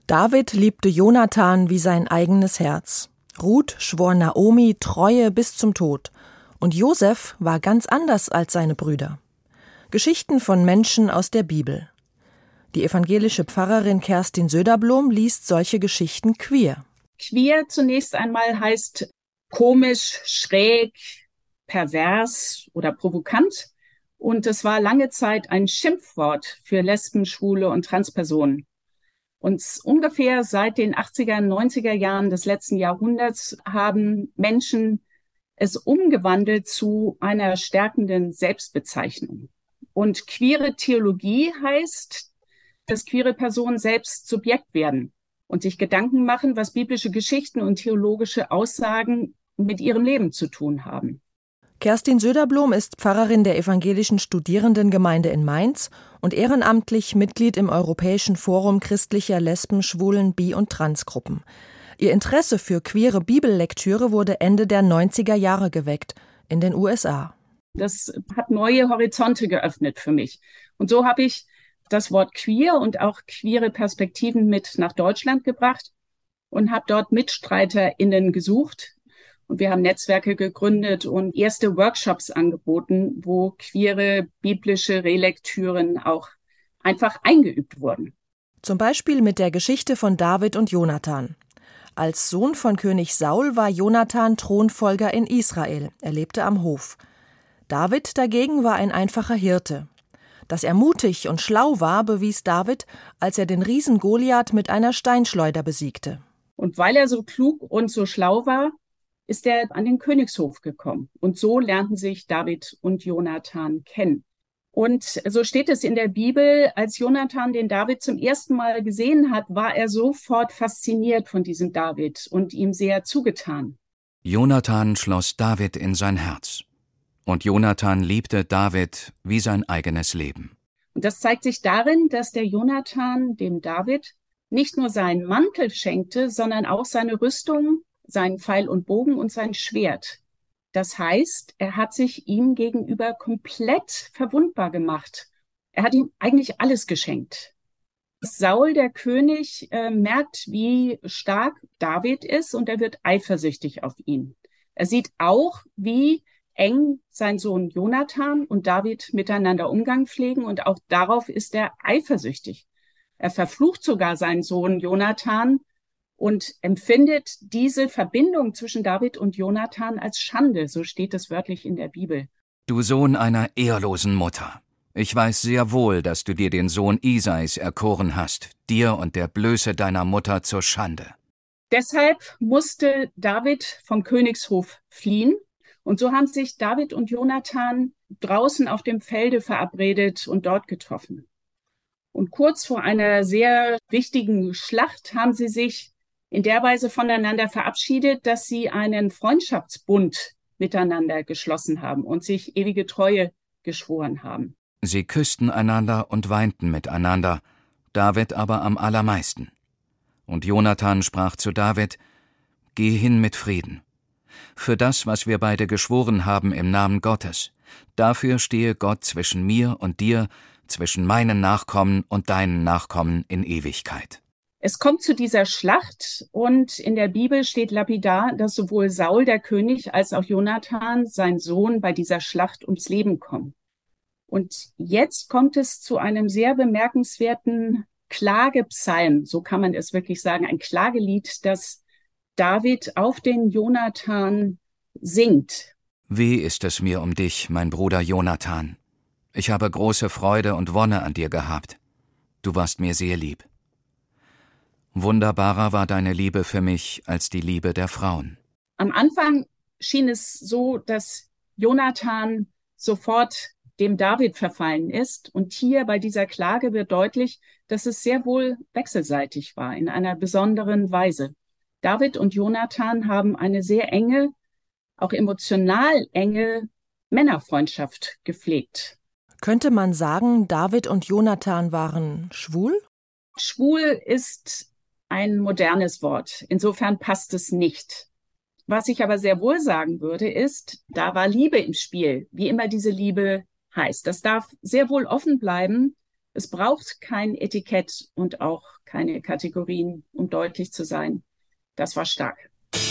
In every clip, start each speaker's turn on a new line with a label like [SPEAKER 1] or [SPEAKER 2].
[SPEAKER 1] David liebte Jonathan wie sein eigenes Herz. Ruth schwor Naomi Treue bis zum Tod. Und Josef war ganz anders als seine Brüder. Geschichten von Menschen aus der Bibel. Die evangelische Pfarrerin Kerstin Söderblom liest solche Geschichten queer.
[SPEAKER 2] Queer zunächst einmal heißt komisch, schräg, pervers oder provokant. Und es war lange Zeit ein Schimpfwort für Lesben, Schwule und Transpersonen. Und ungefähr seit den 80er, 90er Jahren des letzten Jahrhunderts haben Menschen es umgewandelt zu einer stärkenden Selbstbezeichnung. Und queere Theologie heißt, dass queere Personen selbst Subjekt werden und sich Gedanken machen, was biblische Geschichten und theologische Aussagen mit ihrem Leben zu tun haben.
[SPEAKER 1] Kerstin Söderblom ist Pfarrerin der evangelischen Studierendengemeinde in Mainz und ehrenamtlich Mitglied im Europäischen Forum christlicher Lesben-, Schwulen-, Bi- und Transgruppen. Ihr Interesse für queere Bibellektüre wurde Ende der 90er Jahre geweckt, in den USA.
[SPEAKER 2] Das hat neue Horizonte geöffnet für mich. Und so habe ich das Wort queer und auch queere Perspektiven mit nach Deutschland gebracht und habe dort MitstreiterInnen gesucht. Und wir haben Netzwerke gegründet und erste Workshops angeboten, wo queere biblische Relektüren auch einfach eingeübt wurden.
[SPEAKER 1] Zum Beispiel mit der Geschichte von David und Jonathan. Als Sohn von König Saul war Jonathan Thronfolger in Israel. Er lebte am Hof. David dagegen war ein einfacher Hirte. Dass er mutig und schlau war, bewies David, als er den Riesen Goliath mit einer Steinschleuder besiegte.
[SPEAKER 2] Und weil er so klug und so schlau war, ist er an den Königshof gekommen. Und so lernten sich David und Jonathan kennen. Und so steht es in der Bibel, als Jonathan den David zum ersten Mal gesehen hat, war er sofort fasziniert von diesem David und ihm sehr zugetan.
[SPEAKER 3] Jonathan schloss David in sein Herz. Und Jonathan liebte David wie sein eigenes Leben.
[SPEAKER 2] Und das zeigt sich darin, dass der Jonathan dem David nicht nur seinen Mantel schenkte, sondern auch seine Rüstung, seinen Pfeil und Bogen und sein Schwert. Das heißt, er hat sich ihm gegenüber komplett verwundbar gemacht. Er hat ihm eigentlich alles geschenkt. Saul, der König, merkt, wie stark David ist und er wird eifersüchtig auf ihn. Er sieht auch, wie eng sein Sohn Jonathan und David miteinander Umgang pflegen und auch darauf ist er eifersüchtig. Er verflucht sogar seinen Sohn Jonathan und empfindet diese Verbindung zwischen David und Jonathan als Schande, so steht es wörtlich in der Bibel.
[SPEAKER 3] Du Sohn einer ehrlosen Mutter. Ich weiß sehr wohl, dass du dir den Sohn Isais erkoren hast, dir und der Blöße deiner Mutter zur Schande.
[SPEAKER 2] Deshalb musste David vom Königshof fliehen und so haben sich David und Jonathan draußen auf dem Felde verabredet und dort getroffen. Und kurz vor einer sehr wichtigen Schlacht haben sie sich in der Weise voneinander verabschiedet, dass sie einen Freundschaftsbund miteinander geschlossen haben und sich ewige Treue geschworen haben.
[SPEAKER 3] Sie küssten einander und weinten miteinander, David aber am allermeisten. Und Jonathan sprach zu David: Geh hin mit Frieden. Für das, was wir beide geschworen haben im Namen Gottes, dafür stehe Gott zwischen mir und dir, zwischen meinen Nachkommen und deinen Nachkommen in Ewigkeit.
[SPEAKER 2] Es kommt zu dieser Schlacht und in der Bibel steht lapidar, dass sowohl Saul, der König, als auch Jonathan, sein Sohn, bei dieser Schlacht ums Leben kommen. Und jetzt kommt es zu einem sehr bemerkenswerten Klagepsalm, so kann man es wirklich sagen, ein Klagelied, das David auf den Jonathan singt.
[SPEAKER 3] Weh ist es mir um dich, mein Bruder Jonathan. Ich habe große Freude und Wonne an dir gehabt. Du warst mir sehr lieb. Wunderbarer war deine Liebe für mich als die Liebe der Frauen.
[SPEAKER 2] Am Anfang schien es so, dass Jonathan sofort dem David verfallen ist. Und hier bei dieser Klage wird deutlich, dass es sehr wohl wechselseitig war, in einer besonderen Weise. David und Jonathan haben eine sehr enge, auch emotional enge Männerfreundschaft gepflegt.
[SPEAKER 1] Könnte man sagen, David und Jonathan waren schwul?
[SPEAKER 2] Schwul ist ein modernes Wort. Insofern passt es nicht. Was ich aber sehr wohl sagen würde, ist, da war Liebe im Spiel, wie immer diese Liebe heißt. Das darf sehr wohl offen bleiben, Es braucht kein Etikett und auch keine Kategorien, um deutlich zu sein. Das war stark.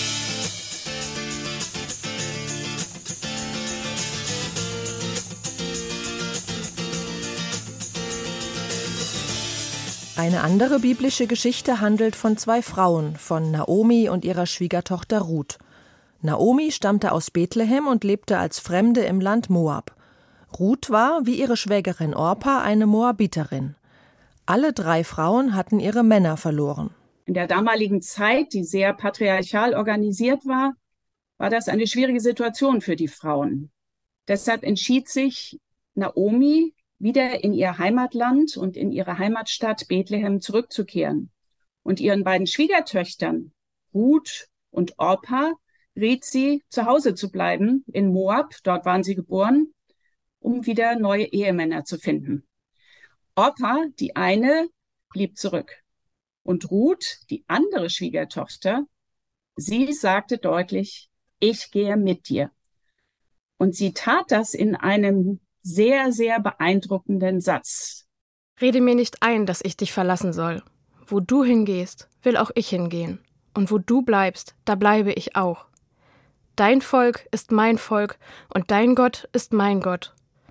[SPEAKER 1] Eine andere biblische Geschichte handelt von zwei Frauen, von Naomi und ihrer Schwiegertochter Ruth. Naomi stammte aus Bethlehem und lebte als Fremde im Land Moab. Ruth war, wie ihre Schwägerin Orpa, eine Moabiterin. Alle drei Frauen hatten ihre Männer verloren.
[SPEAKER 2] In der damaligen Zeit, die sehr patriarchal organisiert war, war das eine schwierige Situation für die Frauen. Deshalb entschied sich Naomi, wieder in ihr Heimatland und in ihre Heimatstadt Bethlehem zurückzukehren. Und ihren beiden Schwiegertöchtern, Ruth und Orpa, riet sie, zu Hause zu bleiben in Moab, dort waren sie geboren, um wieder neue Ehemänner zu finden. Orpa, die eine, blieb zurück. Und Ruth, die andere Schwiegertochter, sie sagte deutlich, ich gehe mit dir. Und sie tat das in einem sehr, sehr beeindruckenden Satz.
[SPEAKER 4] Rede mir nicht ein, dass ich dich verlassen soll. Wo du hingehst, will auch ich hingehen. Und wo du bleibst, da bleibe ich auch. Dein Volk ist mein Volk und dein Gott ist mein Gott.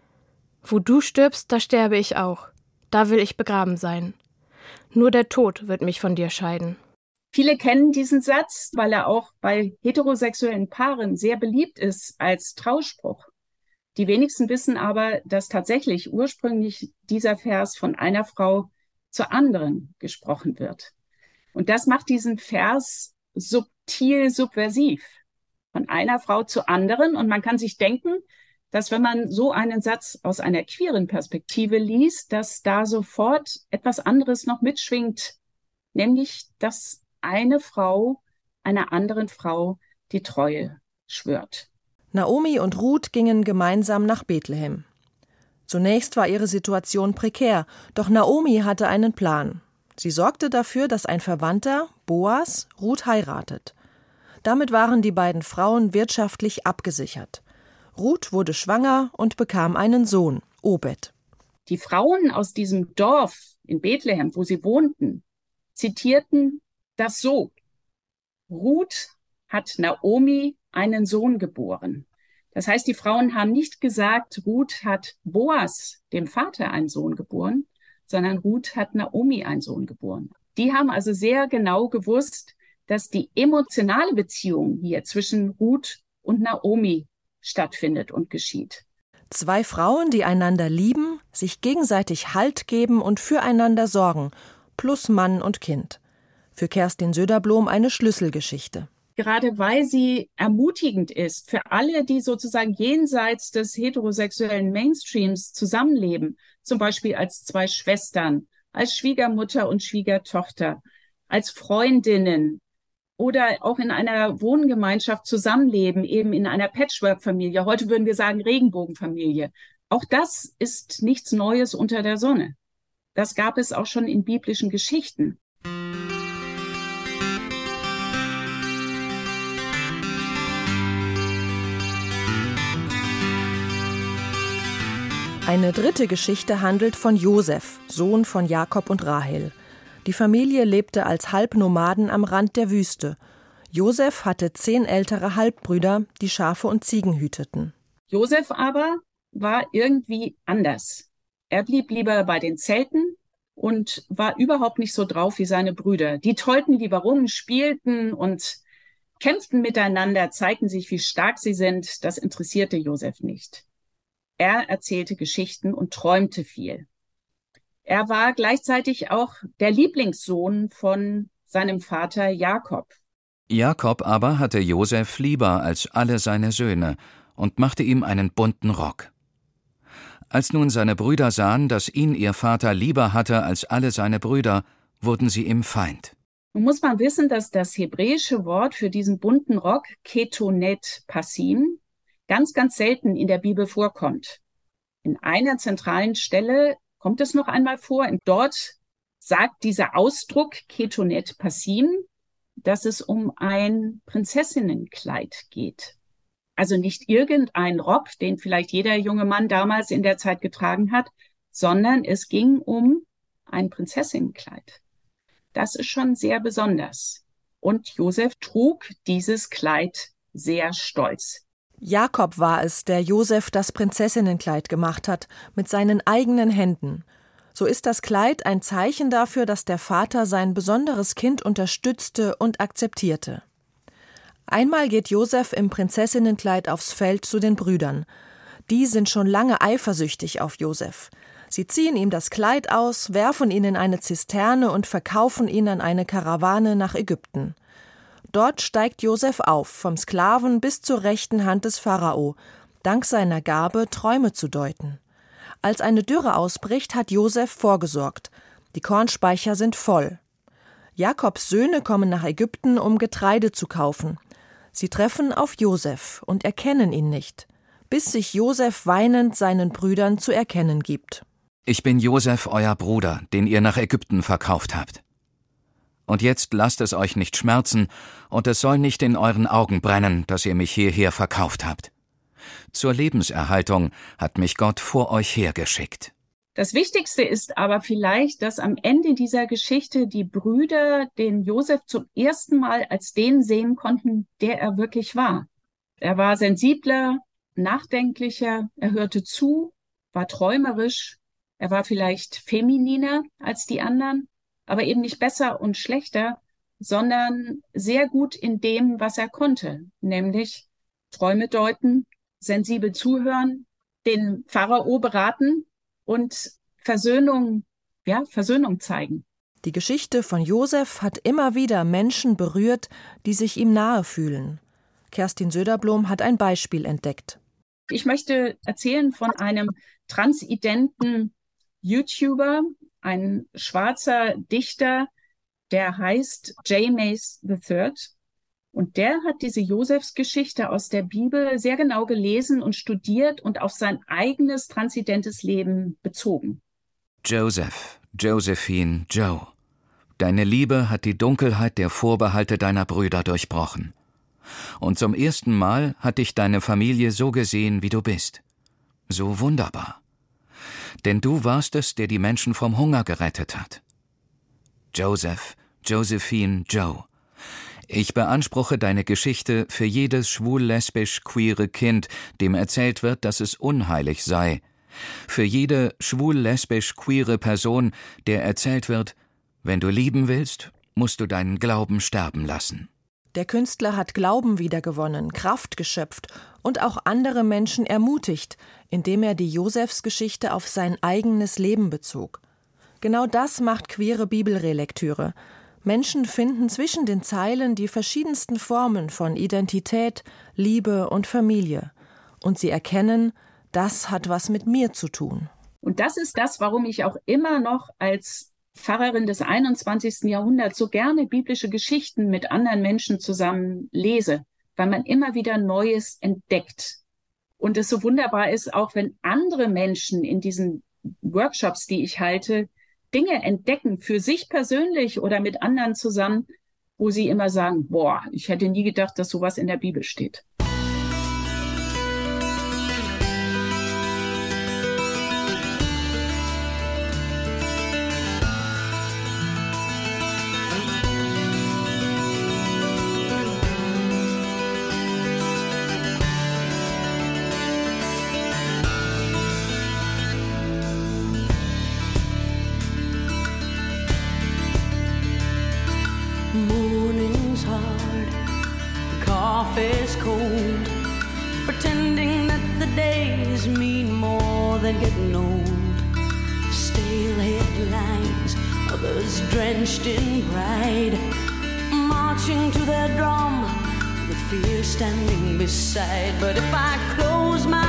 [SPEAKER 4] Wo du stirbst, da sterbe ich auch. Da will ich begraben sein. Nur der Tod wird mich von dir scheiden.
[SPEAKER 2] Viele kennen diesen Satz, weil er auch bei heterosexuellen Paaren sehr beliebt ist als Trauspruch. Die wenigsten wissen aber, dass tatsächlich ursprünglich dieser Vers von einer Frau zur anderen gesprochen wird. Und das macht diesen Vers subtil subversiv. Von einer Frau zur anderen. Und man kann sich denken, dass wenn man so einen Satz aus einer queeren Perspektive liest, dass da sofort etwas anderes noch mitschwingt, nämlich, dass eine Frau einer anderen Frau die Treue schwört.
[SPEAKER 1] Naomi und Ruth gingen gemeinsam nach Bethlehem. Zunächst war ihre Situation prekär, doch Naomi hatte einen Plan. Sie sorgte dafür, dass ein Verwandter, Boas, Ruth heiratet. Damit waren die beiden Frauen wirtschaftlich abgesichert. Ruth wurde schwanger und bekam einen Sohn, Obed.
[SPEAKER 2] Die Frauen aus diesem Dorf in Bethlehem, wo sie wohnten, zitierten das so: Ruth hat Naomi einen Sohn geboren. Das heißt, die Frauen haben nicht gesagt, Ruth hat Boas, dem Vater, einen Sohn geboren, sondern Ruth hat Naomi einen Sohn geboren. Die haben also sehr genau gewusst, dass die emotionale Beziehung hier zwischen Ruth und Naomi stattfindet und geschieht.
[SPEAKER 1] Zwei Frauen, die einander lieben, sich gegenseitig Halt geben und füreinander sorgen, plus Mann und Kind. Für Kerstin Söderblom eine Schlüsselgeschichte.
[SPEAKER 2] Gerade weil sie ermutigend ist für alle, die sozusagen jenseits des heterosexuellen Mainstreams zusammenleben, zum Beispiel als zwei Schwestern, als Schwiegermutter und Schwiegertochter, als Freundinnen oder auch in einer Wohngemeinschaft zusammenleben, eben in einer Patchwork-Familie. Heute würden wir sagen Regenbogenfamilie. Auch das ist nichts Neues unter der Sonne. Das gab es auch schon in biblischen Geschichten.
[SPEAKER 1] Eine dritte Geschichte handelt von Josef, Sohn von Jakob und Rahel. Die Familie lebte als Halbnomaden am Rand der Wüste. Josef hatte 10 ältere Halbbrüder, die Schafe und Ziegen hüteten.
[SPEAKER 2] Josef aber war irgendwie anders. Er blieb lieber bei den Zelten und war überhaupt nicht so drauf wie seine Brüder. Die tollten lieber rum, spielten und kämpften miteinander, zeigten sich, wie stark sie sind. Das interessierte Josef nicht. Er erzählte Geschichten und träumte viel. Er war gleichzeitig auch der Lieblingssohn von seinem Vater Jakob.
[SPEAKER 3] Jakob aber hatte Josef lieber als alle seine Söhne und machte ihm einen bunten Rock. Als nun seine Brüder sahen, dass ihn ihr Vater lieber hatte als alle seine Brüder, wurden sie ihm Feind.
[SPEAKER 2] Nun muss man wissen, dass das hebräische Wort für diesen bunten Rock, Ketonet Passim, ganz, ganz selten in der Bibel vorkommt. In einer zentralen Stelle kommt es noch einmal vor. Und dort sagt dieser Ausdruck Ketonet Passim, dass es um ein Prinzessinnenkleid geht. Also nicht irgendein Rock, den vielleicht jeder junge Mann damals in der Zeit getragen hat, sondern es ging um ein Prinzessinnenkleid. Das ist schon sehr besonders. Und Josef trug dieses Kleid sehr stolz.
[SPEAKER 1] Jakob war es, der Josef das Prinzessinnenkleid gemacht hat, mit seinen eigenen Händen. So ist das Kleid ein Zeichen dafür, dass der Vater sein besonderes Kind unterstützte und akzeptierte. Einmal geht Josef im Prinzessinnenkleid aufs Feld zu den Brüdern. Die sind schon lange eifersüchtig auf Josef. Sie ziehen ihm das Kleid aus, werfen ihn in eine Zisterne und verkaufen ihn an eine Karawane nach Ägypten. Dort steigt Josef auf, vom Sklaven bis zur rechten Hand des Pharao, dank seiner Gabe, Träume zu deuten. Als eine Dürre ausbricht, hat Josef vorgesorgt. Die Kornspeicher sind voll. Jakobs Söhne kommen nach Ägypten, um Getreide zu kaufen. Sie treffen auf Josef und erkennen ihn nicht, bis sich Josef weinend seinen Brüdern zu erkennen gibt.
[SPEAKER 3] Ich bin Josef, euer Bruder, den ihr nach Ägypten verkauft habt. Und jetzt lasst es euch nicht schmerzen, und es soll nicht in euren Augen brennen, dass ihr mich hierher verkauft habt. Zur Lebenserhaltung hat mich Gott vor euch hergeschickt.
[SPEAKER 2] Das Wichtigste ist aber vielleicht, dass am Ende dieser Geschichte die Brüder den Josef zum ersten Mal als den sehen konnten, der er wirklich war. Er war sensibler, nachdenklicher, er hörte zu, war träumerisch, er war vielleicht femininer als die anderen, aber eben nicht besser und schlechter, sondern sehr gut in dem, was er konnte, nämlich Träume deuten, sensibel zuhören, den Pharao beraten und Versöhnung zeigen.
[SPEAKER 1] Die Geschichte von Josef hat immer wieder Menschen berührt, die sich ihm nahe fühlen. Kerstin Söderblom hat ein Beispiel entdeckt.
[SPEAKER 2] Ich möchte erzählen von einem transidenten YouTuber, ein schwarzer Dichter, der heißt J. Mace III. Und der hat diese Josefsgeschichte aus der Bibel sehr genau gelesen und studiert und auf sein eigenes transidentes Leben bezogen.
[SPEAKER 3] Joseph, Josephine, Joe, deine Liebe hat die Dunkelheit der Vorbehalte deiner Brüder durchbrochen. Und zum ersten Mal hat dich deine Familie so gesehen, wie du bist. So wunderbar. Denn du warst es, der die Menschen vom Hunger gerettet hat. Joseph, Josephine, Joe, ich beanspruche deine Geschichte für jedes schwul-lesbisch-queere Kind, dem erzählt wird, dass es unheilig sei. Für jede schwul-lesbisch-queere Person, der erzählt wird, wenn du lieben willst, musst du deinen Glauben sterben lassen.
[SPEAKER 1] Der Künstler hat Glauben wiedergewonnen, Kraft geschöpft und auch andere Menschen ermutigt, indem er die Josefsgeschichte auf sein eigenes Leben bezog. Genau das macht queere Bibelrelektüre. Menschen finden zwischen den Zeilen die verschiedensten Formen von Identität, Liebe und Familie. Und sie erkennen, das hat was mit mir zu tun.
[SPEAKER 2] Und das ist das, warum ich auch immer noch als Pfarrerin des 21. Jahrhunderts so gerne biblische Geschichten mit anderen Menschen zusammen lese, weil man immer wieder Neues entdeckt. Und es so wunderbar ist, auch wenn andere Menschen in diesen Workshops, die ich halte, Dinge entdecken, für sich persönlich oder mit anderen zusammen, wo sie immer sagen, boah, ich hätte nie gedacht, dass sowas in der Bibel steht.
[SPEAKER 5] Morning's hard, coffee's cold, pretending that the days mean more than getting old. Stale headlines, others drenched in pride, marching to their drum, with fear standing beside. But if I close my